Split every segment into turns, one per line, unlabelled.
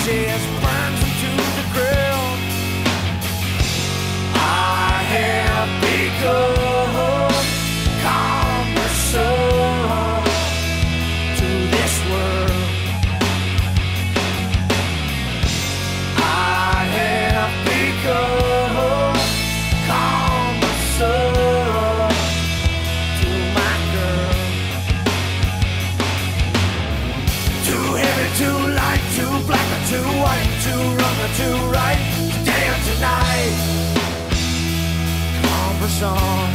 ashes burns them to the ground. I have become cumbersome to this world. I have become cumbersome to my girl. Too heavy, too light, too black or too white, too wrong or too right, today or tonight. Cumbersome.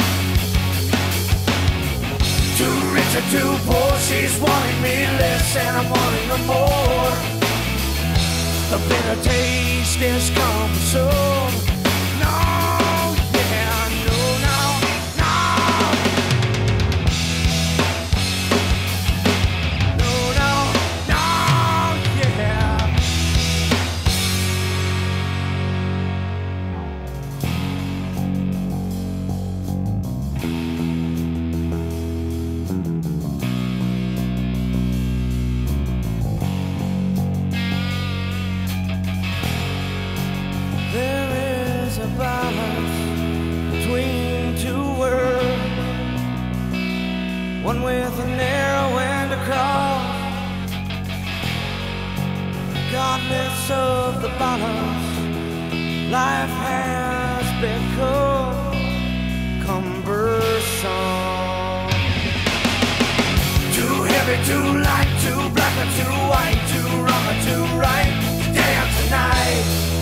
Too rich or too poor, she's wanting me less and I'm wanting her more. The bitter taste is cumbersome. No, yeah, no, no, no. No, no, no, yeah. There is a balance between two worlds, one with a narrow end across. Regardless of the balance, life has become cumbersome. Too heavy, too light, too black or too white, too wrong or too right, today or tonight.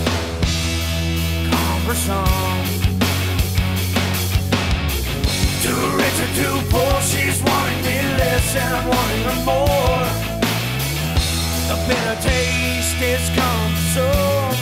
Cumbersome. Too rich or too poor, she's wanting me less and I'm wanting her more. The bitter taste is cumbersome.